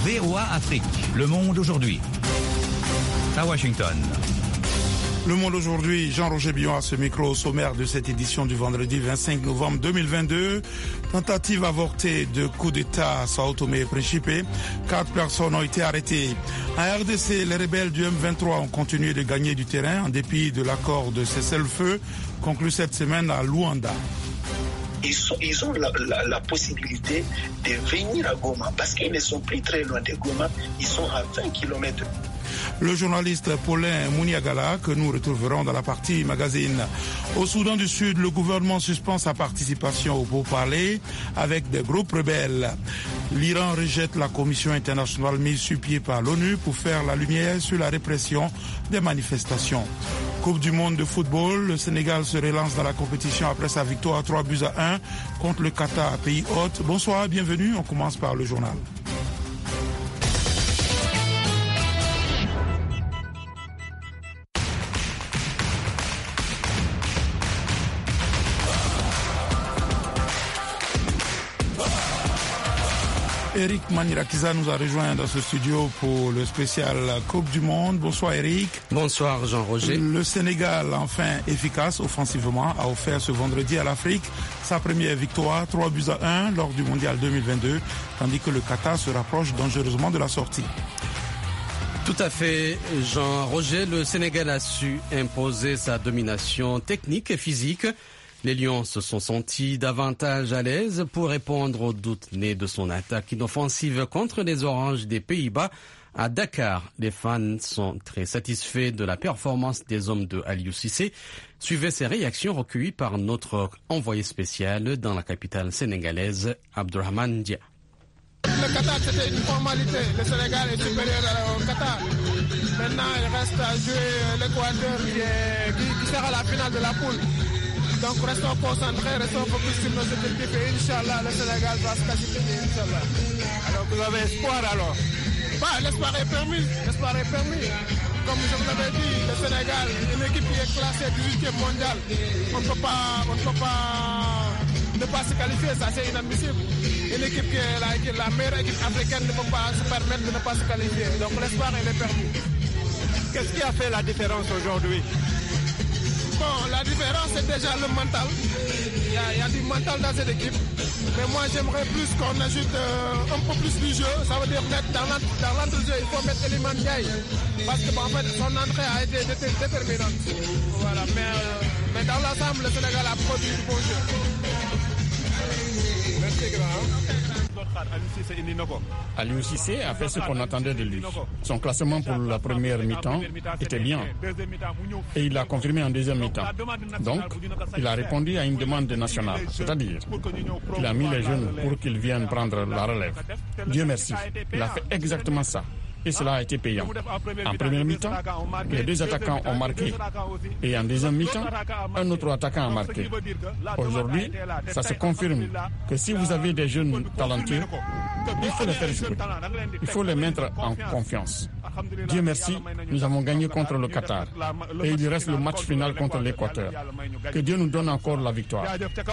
VOA Afrique, Le Monde aujourd'hui. À Washington. Le Monde aujourd'hui, Jean-Roger Billon à ce micro au sommaire de cette édition du vendredi 25 novembre 2022. Tentative avortée de coup d'État à Sao Tomé et Principe. 4 personnes ont été arrêtées. En RDC, les rebelles du M23 ont continué de gagner du terrain en dépit de l'accord de cessez-le-feu conclu cette semaine à Luanda. Ils ont la possibilité de venir à Goma parce qu'ils ne sont plus très loin de Goma, ils sont à 20 km. Le journaliste Paulin Mouniagala que nous retrouverons dans la partie magazine. Au Soudan du Sud, le gouvernement suspend sa participation au pourparlers avec des groupes rebelles. L'Iran rejette la commission internationale mise sur pied par l'ONU pour faire la lumière sur la répression des manifestations. Coupe du monde de football, le Sénégal se relance dans la compétition après sa victoire 3-1 contre le Qatar, pays hôte. Bonsoir, bienvenue, on commence par le journal. Eric Manirakiza nous a rejoint dans ce studio pour le spécial Coupe du Monde. Bonsoir Eric. Bonsoir Jean-Roger. Le Sénégal, enfin efficace offensivement, a offert ce vendredi à l'Afrique sa première victoire 3-1 lors du Mondial 2022, tandis que le Qatar se rapproche dangereusement de la sortie. Tout à fait, Jean-Roger. Le Sénégal a su imposer sa domination technique et physique. Les Lions se sont sentis davantage à l'aise pour répondre aux doutes nés de son attaque inoffensive contre les Oranges des Pays-Bas à Dakar. Les fans sont très satisfaits de la performance des hommes de Aliou Cissé. Suivez ces réactions recueillies par notre envoyé spécial dans la capitale sénégalaise, Abdourahmane Dia. Le Qatar, c'était une formalité. Le Sénégal est supérieur au Qatar. Maintenant, il reste à jouer l'Équateur qui sera la finale de la poule. Donc restons concentrés, restons focus sur nos objectifs et Inch'Allah, le Sénégal va se qualifier, Inch'Allah. Alors vous avez espoir alors? L'espoir est permis, Comme je vous l'avais dit, le Sénégal, une équipe qui est classée 18e mondial. On ne peut pas ne pas se qualifier, ça c'est inadmissible. Une équipe qui est la meilleure équipe africaine ne peut pas se permettre de ne pas se qualifier. Donc l'espoir il est permis. Qu'est-ce qui a fait la différence aujourd'hui? Bon, la différence c'est déjà le mental. Il y a du mental dans cette équipe. Mais moi j'aimerais plus qu'on ajoute un peu plus du jeu. Ça veut dire mettre dans l'entrejeu, il faut mettre Eliman Ndiaye. Parce que en fait son entrée a été déterminante. Voilà, mais dans l'ensemble le Sénégal a produit du bon jeu. Merci grand. Aliou Cissé a fait ce qu'on attendait de lui. Son classement pour la première mi-temps était bien et il l'a confirmé en deuxième mi-temps. Donc, il a répondu à une demande nationale, c'est-à-dire qu'il a mis les jeunes pour qu'ils viennent prendre la relève. Dieu merci, il a fait exactement ça. Et cela a été payant. En première mi-temps, les deux attaquants ont marqué. Et en deuxième mi-temps, un autre attaquant a marqué. Aujourd'hui, ça se confirme que si vous avez des jeunes talentueux, il faut les faire jouer. Il faut les mettre en confiance. Dieu merci, nous avons gagné contre le Qatar. Et il reste le match final contre l'Équateur. Que Dieu nous donne encore la victoire.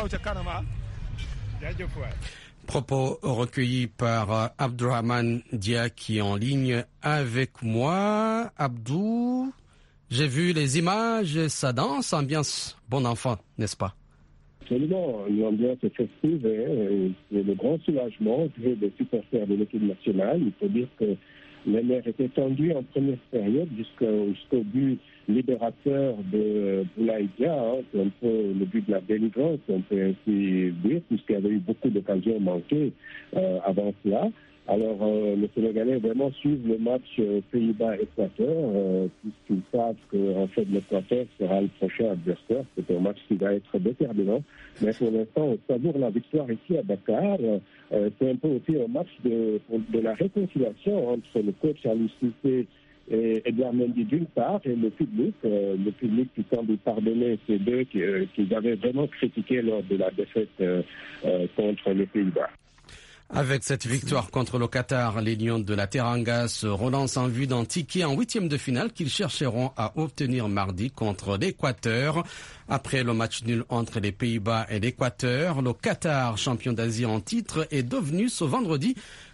Propos recueillis par Abdourahmane Dia qui est en ligne avec moi. Abdou, j'ai vu les images, ça danse, ambiance bon enfant, n'est-ce pas? Absolument, une ambiance festive et le grand soulagement des supporters de l'équipe nationale. Il faut dire que les nerfs étaient tendus en première période jusqu'au but libérateur de Boulaye Dia, c'est un peu le but de la délivrance, on peut ainsi dire, puisqu'il y avait eu beaucoup d'occasions manquées avant cela. Alors, les Sénégalais vraiment suivent le match Pays-Bas-Équateur, puisqu'ils savent qu'en fait, l'Équateur sera le prochain adversaire. C'est un match qui va être déterminant. Mais pour l'instant, on savoure la victoire ici à Dakar. C'est un peu aussi un match de la réconciliation entre le coach Aliou Cissé et Edouard Mendy d'une part, et le public qui semble pardonner ces deux qu'ils avaient vraiment critiqué lors de la défaite contre les Pays-Bas. Avec cette victoire contre le Qatar, les Lions de la Teranga se relancent en vue d'un ticket en huitième de finale qu'ils chercheront à obtenir mardi contre l'Équateur. Après le match nul entre les Pays-Bas et l'Équateur, le Qatar, champion d'Asie en titre, est devenu ce vendredi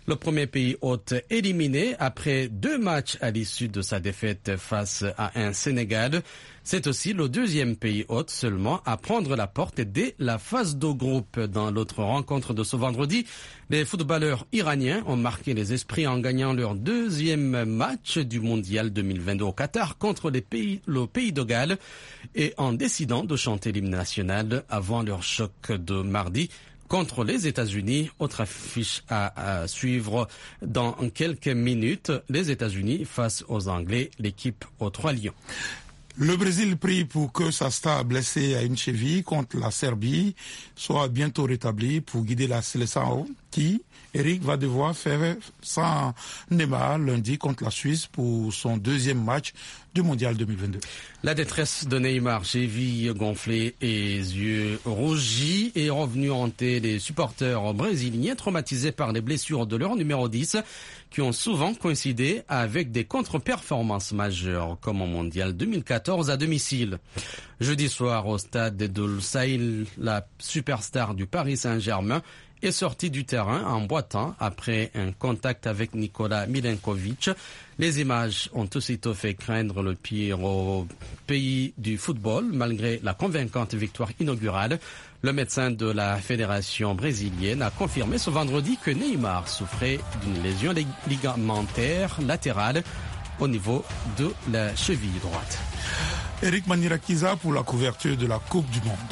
Le premier pays hôte éliminé après 2 matchs à l'issue de sa défaite face à un Sénégal. C'est aussi le deuxième pays hôte seulement à prendre la porte dès la phase de groupe. Dans l'autre rencontre de ce vendredi, les footballeurs iraniens ont marqué les esprits en gagnant leur deuxième match du mondial 2022 au Qatar contre le pays de Galles et en décidant de chanter l'hymne national avant leur choc de mardi contre les États-Unis. Autre affiche à suivre dans quelques minutes. Les États-Unis face aux Anglais, l'équipe aux 3 lions. Le Brésil prie pour que sa star blessée à une cheville contre la Serbie soit bientôt rétablie pour guider la sélection qui, Eric, va devoir faire sans Neymar lundi contre la Suisse pour son deuxième match du Mondial 2022. La détresse de Neymar, cheville gonflée et yeux rougis, est revenue hanter les supporters brésiliens traumatisés par les blessures de leur numéro 10 qui ont souvent coïncidé avec des contre-performances majeures comme au Mondial 2014 à domicile. Jeudi soir au stade de Lusail, la superstar du Paris Saint-Germain est sortie du terrain en boitant après un contact avec Nikola Milenkovic. Les images ont aussitôt fait craindre le pire au pays du football, malgré la convaincante victoire inaugurale. Le médecin de la fédération brésilienne a confirmé ce vendredi que Neymar souffrait d'une lésion ligamentaire latérale au niveau de la cheville droite. Eric Manirakiza pour la couverture de la Coupe du Monde.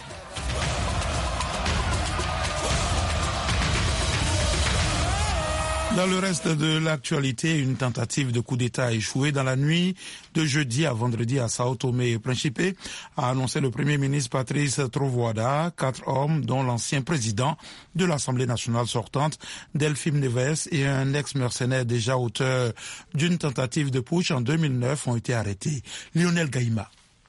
Dans le reste de l'actualité, une tentative de coup d'État a échoué dans la nuit de jeudi à vendredi à Sao Tomé et Principe, a annoncé le Premier ministre Patrice Trovoada. 4 hommes, dont l'ancien président de l'Assemblée nationale sortante, Delphine Neves, et un ex-mercenaire déjà auteur d'une tentative de putsch en 2009, ont été arrêtés. Lionel Gaïma.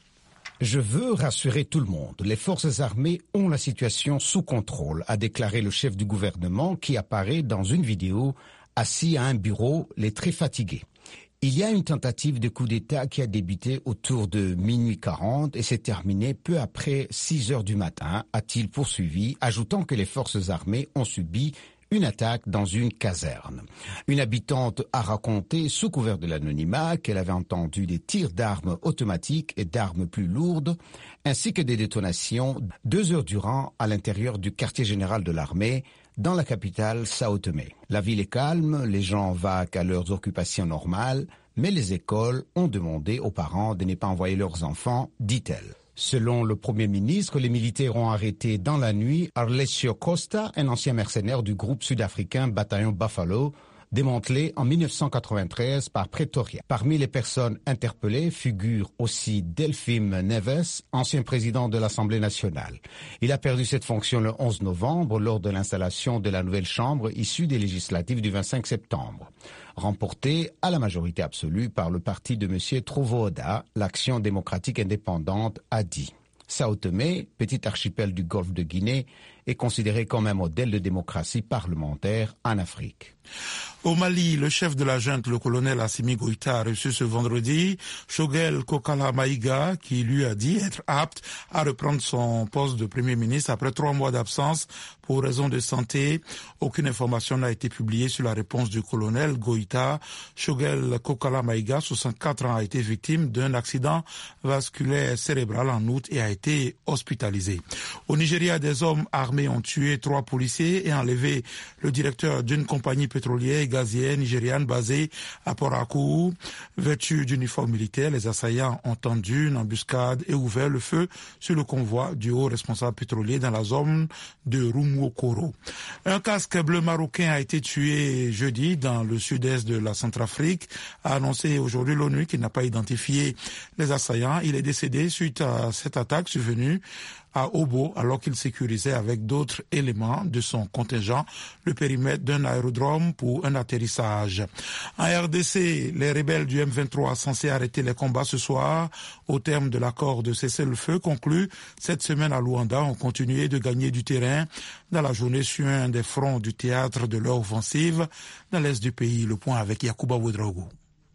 Je veux rassurer tout le monde. Les forces armées ont la situation sous contrôle, a déclaré le chef du gouvernement qui apparaît dans une vidéo assis à un bureau, les traits fatigués. Il y a une tentative de coup d'État qui a débuté autour de minuit 40 et s'est terminée peu après 6 heures du matin, a-t-il poursuivi, ajoutant que les forces armées ont subi une attaque dans une caserne. Une habitante a raconté, sous couvert de l'anonymat, qu'elle avait entendu des tirs d'armes automatiques et d'armes plus lourdes, ainsi que des détonations 2 heures durant à l'intérieur du quartier général de l'armée, dans la capitale Sao Tomé. La ville est calme, les gens vaquent à leurs occupations normales, mais les écoles ont demandé aux parents de ne pas envoyer leurs enfants, dit-elle. Selon le Premier ministre, les militaires ont arrêté dans la nuit Arlesio Costa, un ancien mercenaire du groupe sud-africain Bataillon Buffalo, démantelé en 1993 par Pretoria. Parmi les personnes interpellées figure aussi Delphine Neves, ancien président de l'Assemblée nationale. Il a perdu cette fonction le 11 novembre lors de l'installation de la nouvelle chambre issue des législatives du 25 septembre. Remportée à la majorité absolue par le parti de M. Trovoada, l'Action démocratique indépendante a dit. Sao Tomé, petit archipel du golfe de Guinée, est considéré comme un modèle de démocratie parlementaire en Afrique. Au Mali, le chef de la junte, le colonel Assimi Goïta, a reçu ce vendredi Choguel Kokala Maïga, qui lui a dit être apte à reprendre son poste de Premier ministre après 3 mois d'absence pour raison de santé. Aucune information n'a été publiée sur la réponse du colonel Goïta. Choguel Kokala Maïga, 64 ans, a été victime d'un accident vasculaire cérébral en août et a été hospitalisé. Au Nigeria, des hommes armés ont tué 3 policiers et enlevé le directeur d'une compagnie pétrolière et gazière nigériane basée à Port Harcourt. Vêtus d'uniformes militaires, les assaillants ont tendu une embuscade et ouvert le feu sur le convoi du haut responsable pétrolier dans la zone de Rumokoro. Un casque bleu marocain a été tué jeudi dans le sud-est de la Centrafrique, a annoncé aujourd'hui l'ONU qui n'a pas identifié les assaillants. Il est décédé suite à cette attaque survenue à Obo alors qu'il sécurisait avec d'autres éléments de son contingent le périmètre d'un aérodrome pour un atterrissage. En RDC, les rebelles du M23 censés arrêter les combats ce soir au terme de l'accord de cessez-le-feu conclu cette semaine à Luanda ont continué de gagner du terrain dans la journée sur un des fronts du théâtre de leur offensive dans l'est du pays. Le point avec Yacouba Ouedraogo.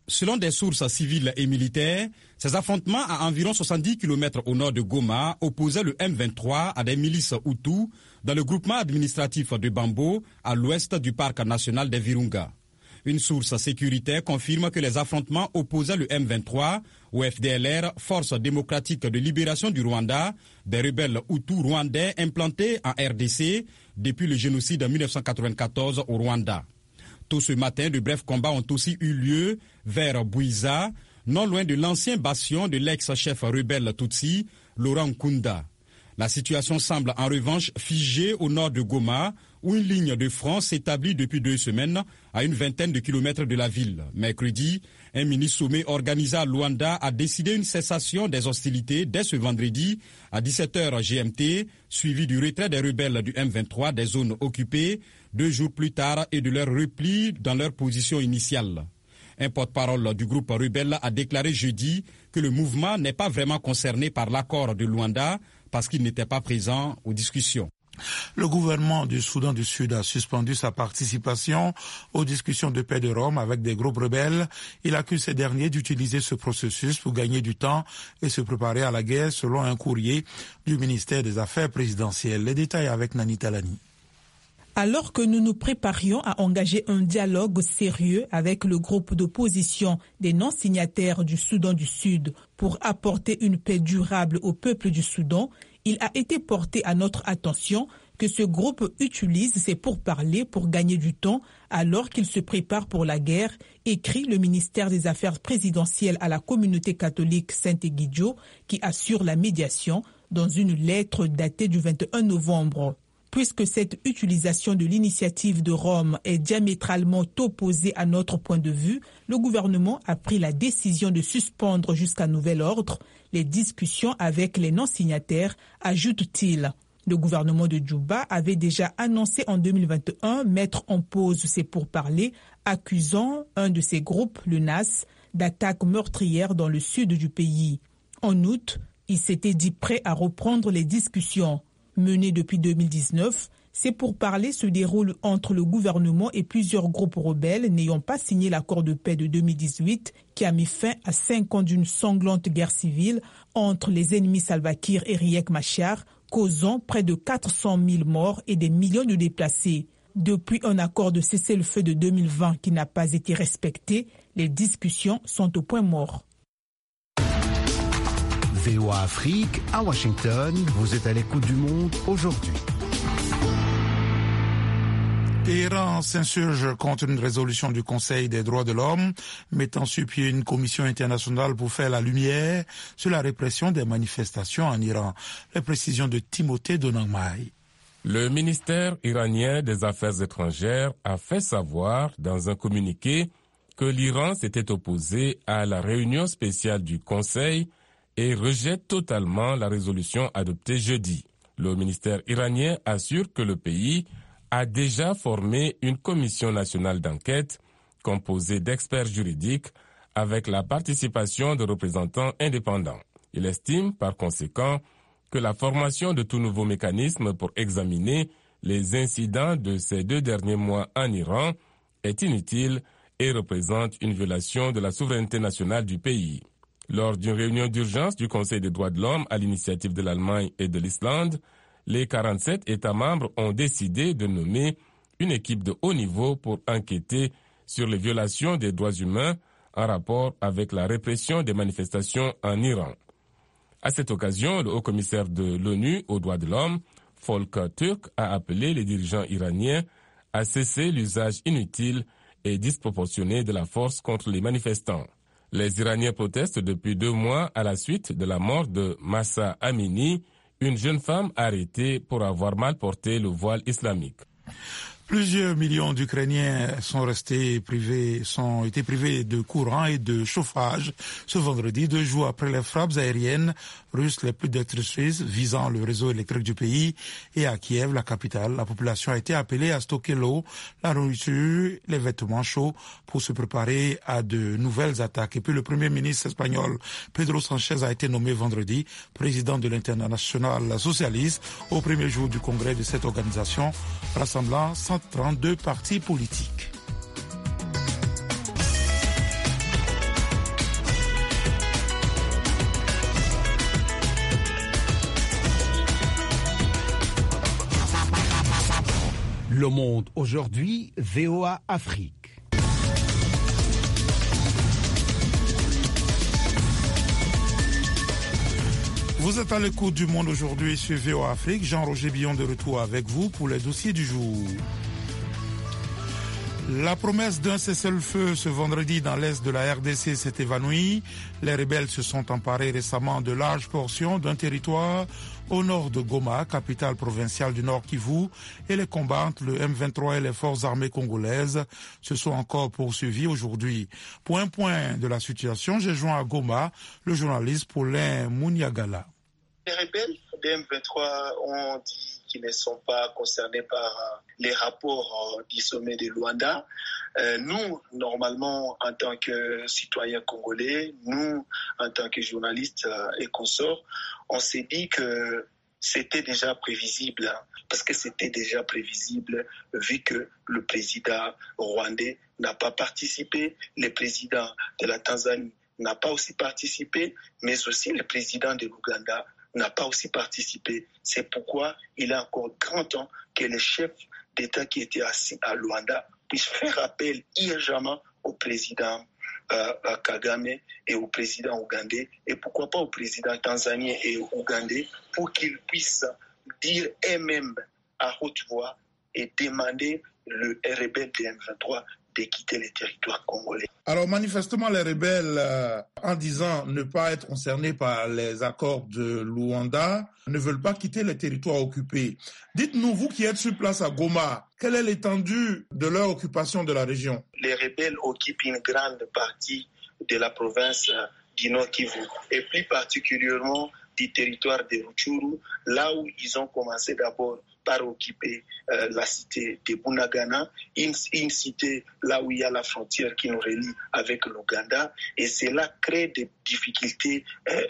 Selon des sources civiles et militaires, ces affrontements à environ 70 km au nord de Goma opposaient le M23 à des milices Hutus dans le groupement administratif de Bambo, à l'ouest du parc national des Virunga. Une source sécuritaire confirme que les affrontements opposaient le M23 au FDLR, Force démocratique de libération du Rwanda, des rebelles Hutus rwandais implantés en RDC depuis le génocide en 1994 au Rwanda. Tôt ce matin, de brefs combats ont aussi eu lieu vers Bouiza, non loin de l'ancien bastion de l'ex-chef rebelle Tutsi, Laurent Nkunda. La situation semble en revanche figée au nord de Goma, où une ligne de front s'établit depuis 2 semaines à une vingtaine de kilomètres de la ville. Mercredi, un mini-sommet organisé à Luanda a décidé une cessation des hostilités dès ce vendredi à 17h GMT, suivi du retrait des rebelles du M23 des zones occupées 2 jours plus tard et de leur repli dans leur position initiale. Un porte-parole du groupe rebelle a déclaré jeudi que le mouvement n'est pas vraiment concerné par l'accord de Luanda parce qu'il n'était pas présent aux discussions. Le gouvernement du Soudan du Sud a suspendu sa participation aux discussions de paix de Rome avec des groupes rebelles. Il accuse ces derniers d'utiliser ce processus pour gagner du temps et se préparer à la guerre selon un courrier du ministère des Affaires présidentielles. Les détails avec Nani Talani. Alors que nous nous préparions à engager un dialogue sérieux avec le groupe d'opposition des non-signataires du Soudan du Sud pour apporter une paix durable au peuple du Soudan, il a été porté à notre attention que ce groupe utilise ses pourparlers pour gagner du temps alors qu'il se prépare pour la guerre, écrit le ministère des Affaires présidentielles à la communauté catholique Saint-Egidio qui assure la médiation dans une lettre datée du 21 novembre. Puisque cette utilisation de l'initiative de Rome est diamétralement opposée à notre point de vue, le gouvernement a pris la décision de suspendre jusqu'à nouvel ordre les discussions avec les non-signataires, ajoute-t-il. Le gouvernement de Djouba avait déjà annoncé en 2021 mettre en pause ses pourparlers, accusant un de ses groupes, le NAS, d'attaques meurtrières dans le sud du pays. En août, il s'était dit prêt à reprendre les discussions. Mené depuis 2019, ces pourparlers se déroulent entre le gouvernement et plusieurs groupes rebelles n'ayant pas signé l'accord de paix de 2018 qui a mis fin à 5 ans d'une sanglante guerre civile entre les ennemis Salva Kiir et Riek Machar, causant près de 400 000 morts et des millions de déplacés. Depuis un accord de cessez-le-feu de 2020 qui n'a pas été respecté, les discussions sont au point mort. VOA Afrique, à Washington, vous êtes à l'écoute du monde aujourd'hui. Téhéran s'insurge contre une résolution du Conseil des droits de l'homme mettant sur pied une commission internationale pour faire la lumière sur la répression des manifestations en Iran. Les précisions de Timothée Donangmai. Le ministère iranien des Affaires étrangères a fait savoir dans un communiqué que l'Iran s'était opposé à la réunion spéciale du Conseil et rejette totalement la résolution adoptée jeudi. Le ministère iranien assure que le pays a déjà formé une commission nationale d'enquête composée d'experts juridiques avec la participation de représentants indépendants. Il estime par conséquent que la formation de tout nouveau mécanisme pour examiner les incidents de ces 2 derniers mois en Iran est inutile et représente une violation de la souveraineté nationale du pays. Lors d'une réunion d'urgence du Conseil des droits de l'homme à l'initiative de l'Allemagne et de l'Islande, les 47 États membres ont décidé de nommer une équipe de haut niveau pour enquêter sur les violations des droits humains en rapport avec la répression des manifestations en Iran. À cette occasion, le haut-commissaire de l'ONU aux droits de l'homme, Volker Türk, a appelé les dirigeants iraniens à cesser l'usage inutile et disproportionné de la force contre les manifestants. Les Iraniens protestent depuis 2 mois à la suite de la mort de Mahsa Amini, une jeune femme arrêtée pour avoir mal porté le voile islamique. Plusieurs millions d'Ukrainiens ont été privés de courant et de chauffage ce vendredi, 2 jours après les frappes aériennes russes les plus destructrices visant le réseau électrique du pays. Et à Kiev, la capitale, la population a été appelée à stocker l'eau, la nourriture, les vêtements chauds pour se préparer à de nouvelles attaques. Et puis le premier ministre espagnol Pedro Sánchez a été nommé vendredi président de l'Internationale socialiste au premier jour du congrès de cette organisation rassemblant 132 partis politiques. Le Monde aujourd'hui, VOA Afrique. Vous êtes à l'écoute du Monde aujourd'hui sur VOA Afrique. Jean-Roger Billon de retour avec vous pour les dossiers du jour. La promesse d'un cessez-le-feu ce vendredi dans l'est de la RDC s'est évanouie. Les rebelles se sont emparés récemment de larges portions d'un territoire au nord de Goma, capitale provinciale du Nord Kivu, et les combats entre le M23 et les forces armées congolaises se sont encore poursuivis aujourd'hui. Pour un point de la situation, j'ai joint à Goma le journaliste Paulin Muniagala. Les rebelles des M23 ont dit qu'ils ne sont pas concernés par les rapports du sommet de Luanda. Nous, normalement, en tant que citoyens congolais, nous, en tant que journalistes et consorts, on s'est dit que c'était déjà prévisible, parce que c'était déjà prévisible vu que le président rwandais n'a pas participé, le président de la Tanzanie n'a pas aussi participé, mais aussi le président de l'Ouganda n'a pas aussi participé. C'est pourquoi il est encore grand temps que les chefs d'État qui étaient assis à Luanda puissent faire appel urgemment au président Kagame et au président ougandais, et pourquoi pas au président tanzanien et ougandais, pour qu'ils puissent dire eux-mêmes à haute voix et demander le rebelle de M23 de quitter les territoires congolais. Alors manifestement, les rebelles, en disant ne pas être concernés par les accords de Luanda, ne veulent pas quitter les territoires occupés. Dites-nous, vous qui êtes sur place à Goma, quelle est l'étendue de leur occupation de la région? Les rebelles occupent une grande partie de la province du Nord Kivu, et plus particulièrement du territoire de Rutshuru, là où ils ont commencé d'abord par occuper la cité de Bunagana, une cité là où il y a la frontière qui nous relie avec l'Ouganda, et cela crée des difficultés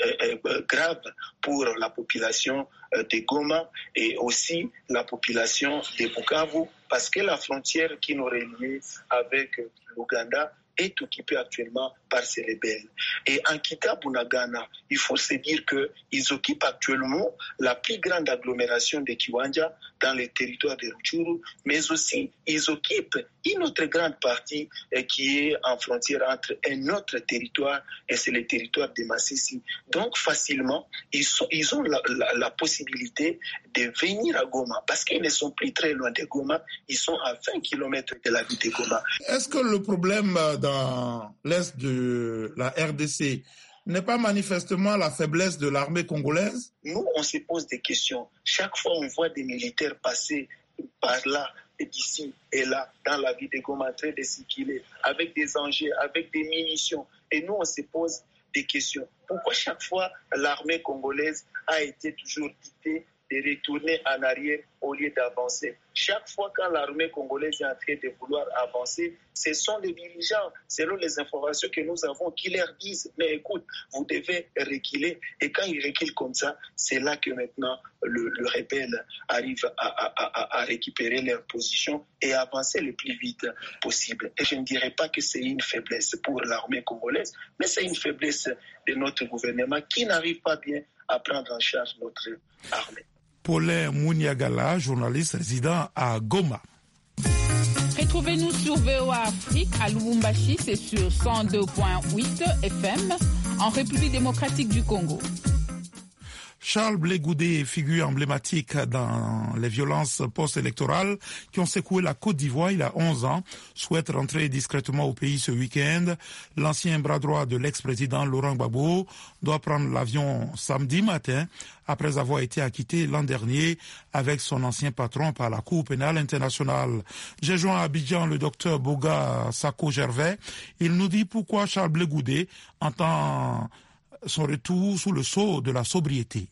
graves pour la population de Goma et aussi la population de Bukavu, parce que la frontière qui nous relie avec l'Ouganda est occupée actuellement par ces rebelles. Et en quittant Bunagana, il faut se dire qu'ils occupent actuellement la plus grande agglomération de Kiwanja dans les territoires de Rutshuru, mais aussi ils occupent une autre grande partie qui est en frontière entre un autre territoire, et c'est le territoire de Masisi. Donc facilement, ils ont la possibilité de venir à Goma, parce qu'ils ne sont plus très loin de Goma, ils sont à 20 km de la ville de Goma. Est-ce que le problème dans l'est de la RDC n'est pas manifestement la faiblesse de l'armée congolaise? Nous, on se pose des questions. Chaque fois, on voit des militaires passer par là, et d'ici et là, dans la ville de Goma, en train de circuler, avec des engins, avec des munitions. Et nous, on se pose des questions. Pourquoi chaque fois l'armée congolaise a été toujours dictée de retourner en arrière au lieu d'avancer? Chaque fois quand l'armée congolaise est en train de vouloir avancer, ce sont les dirigeants, selon les informations que nous avons, qui leur disent « Mais écoute, vous devez reculer ». Et quand ils reculent comme ça, c'est là que maintenant le rebelle arrive à récupérer leur position et avancer le plus vite possible. Et je ne dirais pas que c'est une faiblesse pour l'armée congolaise, mais c'est une faiblesse de notre gouvernement qui n'arrive pas bien à prendre en charge notre armée. Paulin Muniagala, journaliste résident à Goma. Retrouvez-nous sur VOA Afrique à Lubumbashi, c'est sur 102.8 FM en République démocratique du Congo. Charles Blé Goudé, figure emblématique dans les violences post-électorales qui ont secoué la Côte d'Ivoire il y a 11 ans, souhaite rentrer discrètement au pays ce week-end. L'ancien bras droit de l'ex-président Laurent Gbagbo doit prendre l'avion samedi matin après avoir été acquitté l'an dernier avec son ancien patron par la Cour pénale internationale. J'ai joint à Abidjan le docteur Boga Sako-Gervais. Il nous dit pourquoi Charles Blé Goudé entend son retour sous le sceau de la sobriété.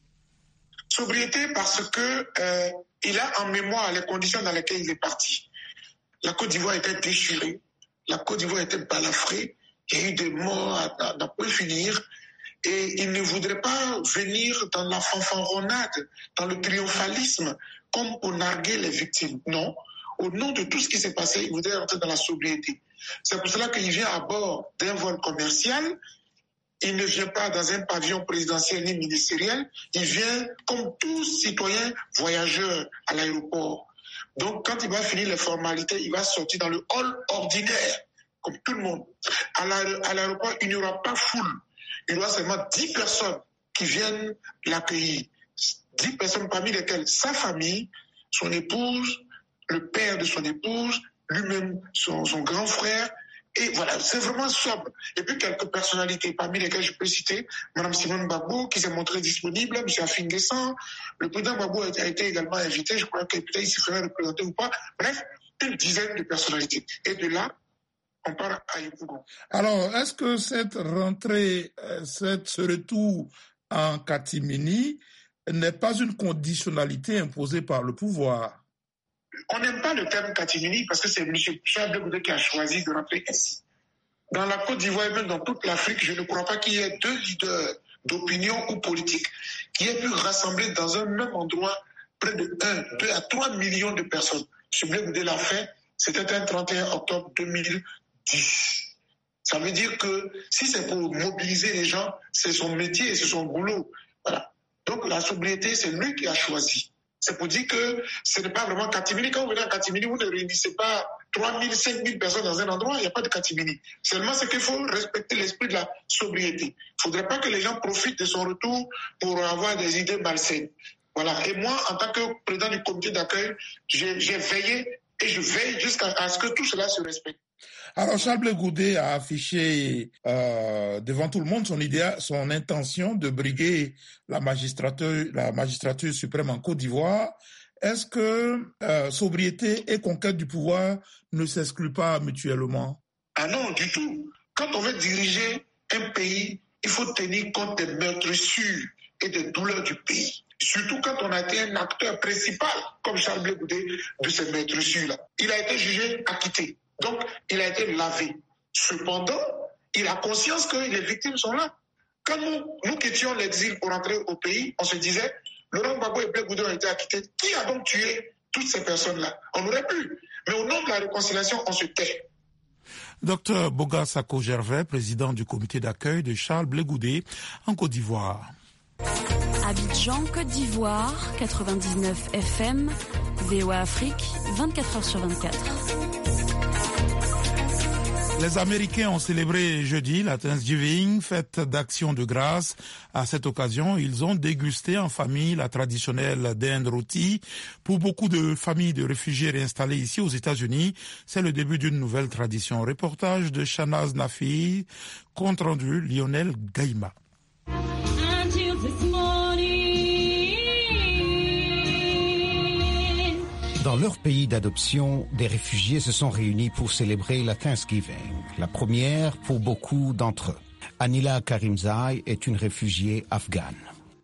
Sobriété parce que il a en mémoire les conditions dans lesquelles il est parti. La Côte d'Ivoire était déchirée, la Côte d'Ivoire était balafrée, il y a eu des morts à ne pas finir, et il ne voudrait pas venir dans la fanfaronnade, dans le triomphalisme, comme pour narguer les victimes. Non, au nom de tout ce qui s'est passé, il voudrait rentrer dans la sobriété. C'est pour cela qu'il vient à bord d'un vol commercial. Il ne vient pas dans un pavillon présidentiel ni ministériel, il vient comme tout citoyen voyageur à l'aéroport. Donc, quand il va finir les formalités, il va sortir dans le hall ordinaire, comme tout le monde. À l'aéroport, il n'y aura pas foule. Il y aura seulement 10 personnes qui viennent l'accueillir. 10 personnes parmi lesquelles sa famille, son épouse, le père de son épouse, lui-même, son grand frère. Et voilà, c'est vraiment sobre. Et puis quelques personnalités, parmi lesquelles je peux citer Mme Simone Gbagbo, qui s'est montrée disponible, M. Afin Guessan. Le président Gbagbo a été également invité, je crois que peut-être il se ferait représenter ou pas. Bref, une dizaine de personnalités. Et de là, on part à Yopougon. Alors, est-ce que cette rentrée, ce retour en catimini n'est pas une conditionnalité imposée par le pouvoir? On n'aime pas le terme catimini parce que c'est M. Charles Blé Goudé qui a choisi de rentrer ainsi. Dans la Côte d'Ivoire et même dans toute l'Afrique, je ne crois pas qu'il y ait 2 leaders d'opinion ou politique qui aient pu rassembler dans un même endroit près de 1, 2 à 3 millions de personnes. M. Blé Goudé l'a fait, c'était un 31 octobre 2010. Ça veut dire que si c'est pour mobiliser les gens, c'est son métier et c'est son boulot. Voilà. Donc la sobriété, c'est lui qui a choisi. C'est pour dire que ce n'est pas vraiment catimini. Quand vous venez à catimini, vous ne réunissez pas 3 000, 5 000 personnes dans un endroit, il n'y a pas de catimini. Seulement, c'est qu'il faut respecter l'esprit de la sobriété. Il ne faudrait pas que les gens profitent de son retour pour avoir des idées malsaines. Voilà. Et moi, en tant que président du comité d'accueil, j'ai veillé et je veille jusqu'à ce que tout cela se respecte. Alors, Charles Blé Goudé a affiché devant tout le monde son intention de briguer la magistrature suprême en Côte d'Ivoire. Est-ce que sobriété et conquête du pouvoir ne s'excluent pas mutuellement? Ah non, du tout. Quand on veut diriger un pays, il faut tenir compte des meurtrissures et des douleurs du pays. Surtout quand on a été un acteur principal, comme Charles Blé Goudé, de ces meurtrissures-là. Il a été jugé acquitté. Donc, il a été lavé. Cependant, il a conscience que les victimes sont là. Quand nous quittions l'exil pour rentrer au pays, on se disait, Laurent Gbagbo et Blé Goudé ont été acquittés. Qui a donc tué toutes ces personnes-là? On aurait pu. Mais au nom de la réconciliation, on se tait. Dr Boga Sako Gervais, président du comité d'accueil de Charles Blé Goudé en Côte d'Ivoire. Abidjan, Côte d'Ivoire, 99 FM, VOA Afrique, 24h/24. Les Américains ont célébré jeudi la Thanksgiving, fête d'action de grâce. À cette occasion, ils ont dégusté en famille la traditionnelle dinde rôtie. Pour beaucoup de familles de réfugiés réinstallés ici aux États-Unis, c'est le début d'une nouvelle tradition. Reportage de Shanaz Nafi, compte rendu Lionel Gaïma. Dans leur pays d'adoption, des réfugiés se sont réunis pour célébrer la Thanksgiving, la première pour beaucoup d'entre eux. Anila Karimzai est une réfugiée afghane.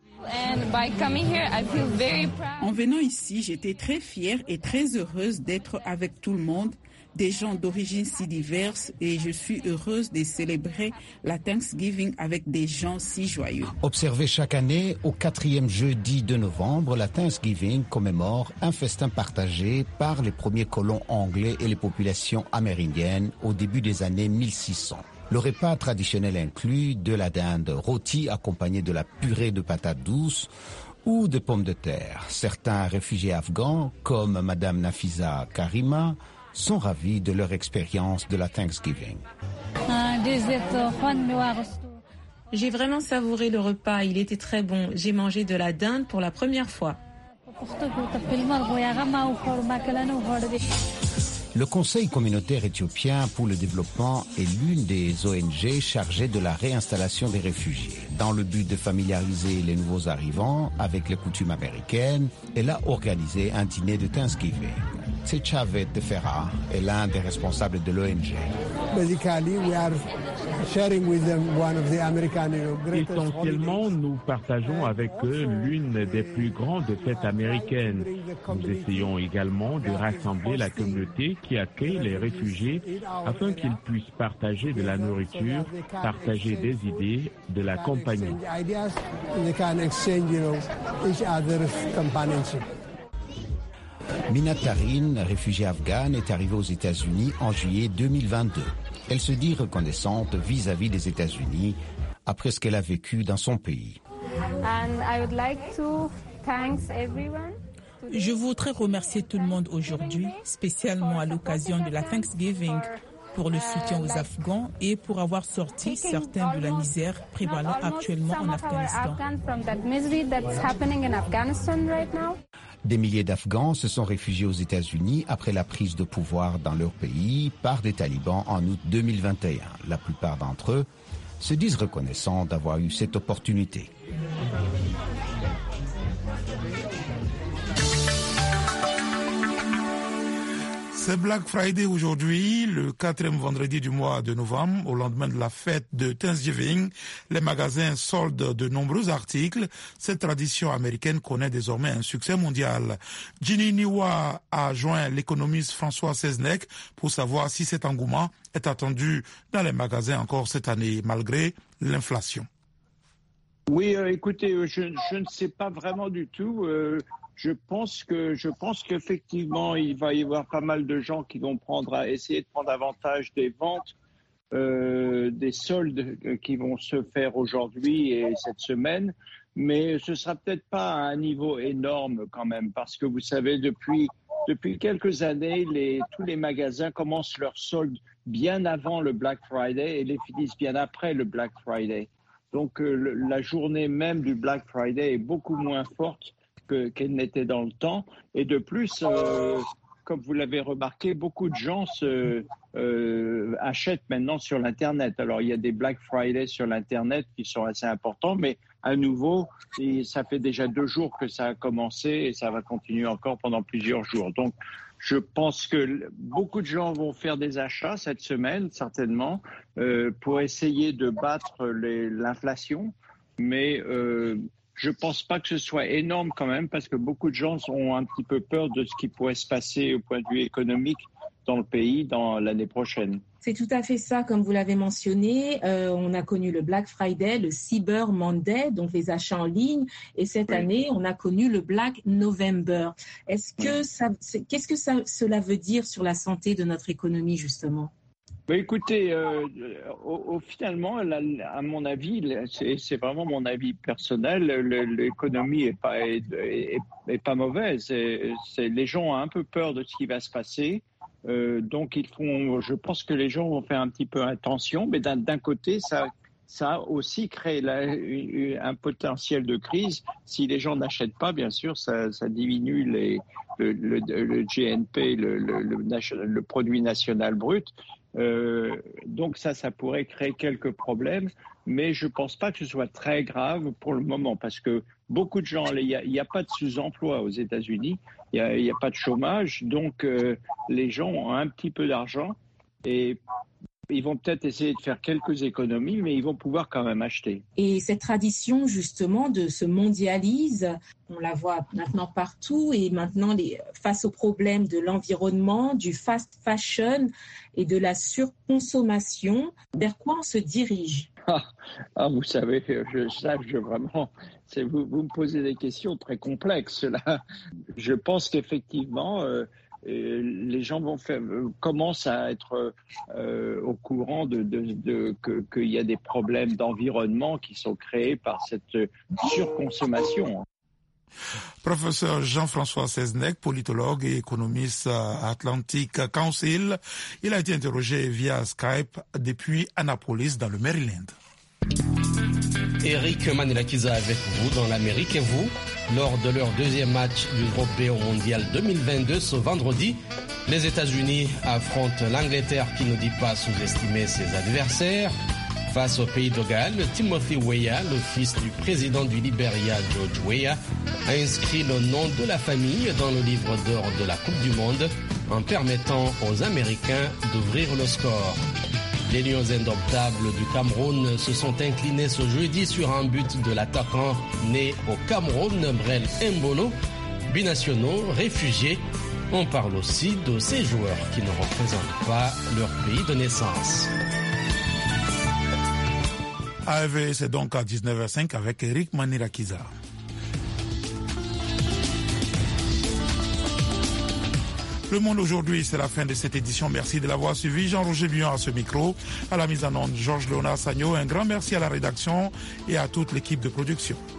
En venant ici, j'étais très fière et très heureuse d'être avec tout le monde, des gens d'origine si diverses, et je suis heureuse de célébrer la Thanksgiving avec des gens si joyeux. Observé chaque année au 4e jeudi de novembre, la Thanksgiving commémore un festin partagé par les premiers colons anglais et les populations amérindiennes au début des années 1600. Le repas traditionnel inclut de la dinde rôtie accompagnée de la purée de patates douces ou de pommes de terre. Certains réfugiés afghans, comme Madame Nafisa Karima, sont ravis de leur expérience de la Thanksgiving. J'ai vraiment savouré le repas, il était très bon. J'ai mangé de la dinde pour la première fois. Le Conseil communautaire éthiopien pour le développement est l'une des ONG chargées de la réinstallation des réfugiés. Dans le but de familiariser les nouveaux arrivants avec les coutumes américaines, elle a organisé un dîner de Thanksgiving. Tsechavet Tefera est l'un des responsables de l'ONG. Essentiellement, nous partageons avec eux l'une des plus grandes fêtes américaines. Nous essayons également de rassembler la communauté qui accueille les réfugiés afin qu'ils puissent partager de la nourriture, partager des idées, de la compagnie. Mina Tarin, réfugiée afghane, est arrivée aux États-Unis en juillet 2022. Elle se dit reconnaissante vis-à-vis des États-Unis après ce qu'elle a vécu dans son pays. Je voudrais remercier tout le monde aujourd'hui, spécialement à l'occasion de la Thanksgiving, pour le soutien aux Afghans et pour avoir sorti certains de la misère prévalant actuellement en Afghanistan. Des milliers d'Afghans se sont réfugiés aux États-Unis après la prise de pouvoir dans leur pays par des talibans en août 2021. La plupart d'entre eux se disent reconnaissants d'avoir eu cette opportunité. C'est Black Friday aujourd'hui, le 4e vendredi du mois de novembre, au lendemain de la fête de Thanksgiving. Les magasins soldent de nombreux articles. Cette tradition américaine connaît désormais un succès mondial. Ginny Niwa a joint l'économiste François Seznec pour savoir si cet engouement est attendu dans les magasins encore cette année, malgré l'inflation. Oui, écoutez, je ne sais pas vraiment du tout. Je pense qu'effectivement, il va y avoir pas mal de gens qui vont essayer de prendre avantage des ventes, des soldes qui vont se faire aujourd'hui et cette semaine. Mais ce sera peut-être pas à un niveau énorme quand même, parce que vous savez, depuis quelques années, tous les magasins commencent leurs soldes bien avant le Black Friday et les finissent bien après le Black Friday. Donc la journée même du Black Friday est beaucoup moins forte qu'elle n'était dans le temps. Et de plus, comme vous l'avez remarqué, beaucoup de gens achètent maintenant sur l'Internet. Alors, il y a des Black Friday sur l'Internet qui sont assez importants, mais à nouveau, ça fait déjà 2 jours que ça a commencé et ça va continuer encore pendant plusieurs jours. Donc, je pense que beaucoup de gens vont faire des achats cette semaine, certainement, pour essayer de battre l'inflation, mais je pense pas que ce soit énorme quand même, parce que beaucoup de gens ont un petit peu peur de ce qui pourrait se passer au point de vue économique dans le pays dans l'année prochaine. C'est tout à fait ça, comme vous l'avez mentionné. On a connu le Black Friday, le Cyber Monday, donc les achats en ligne. Et cette année, on a connu le Black November. Qu'est-ce que cela veut dire sur la santé de notre économie, justement ? Écoutez, finalement, à mon avis, c'est vraiment mon avis personnel, l'économie est pas mauvaise. Les gens ont un peu peur de ce qui va se passer. Donc, je pense que les gens vont faire un petit peu attention, mais d'un côté, ça a aussi créé un potentiel de crise. Si les gens n'achètent pas, bien sûr, ça diminue le GNP, le produit national brut. Donc ça pourrait créer quelques problèmes, mais je pense pas que ce soit très grave pour le moment, parce que beaucoup de gens, il y a pas de sous-emploi aux États-Unis, il y a pas de chômage, donc les gens ont un petit peu d'argent et ils vont peut-être essayer de faire quelques économies, mais ils vont pouvoir quand même acheter. Et cette tradition, justement, se mondialise. On la voit maintenant partout. Et maintenant, face aux problèmes de l'environnement, du fast fashion et de la surconsommation, vers quoi on se dirige ? Vous savez, vraiment, vous me posez des questions très complexes, là. Je pense qu'effectivement... les gens commencent à être au courant qu'il y a des problèmes d'environnement qui sont créés par cette surconsommation. Professeur Jean-François Seznec, politologue et économiste à Atlantic Council, il a été interrogé via Skype depuis Annapolis dans le Maryland. Eric Manelakiza avec vous dans l'Amérique et vous. Lors de leur 2e match du groupe B au Mondial 2022 ce vendredi, les États-Unis affrontent l'Angleterre qui ne dit pas sous-estimer ses adversaires. Face au pays de Galles, Timothy Weah, le fils du président du Libéria, George Weah, a inscrit le nom de la famille dans le livre d'or de la Coupe du Monde en permettant aux Américains d'ouvrir le score. Les Lions indomptables du Cameroun se sont inclinés ce jeudi sur un but de l'attaquant né au Cameroun, Brel Mbolo. Binationaux, réfugiés, on parle aussi de ces joueurs qui ne représentent pas leur pays de naissance. AEV, c'est donc à 19h05 avec Eric Manirakiza. Le Monde aujourd'hui, c'est la fin de cette édition. Merci de l'avoir suivi. Jean-Roger Bion à ce micro. À la mise en onde, Georges Léonard Sagno. Un grand merci à la rédaction et à toute l'équipe de production.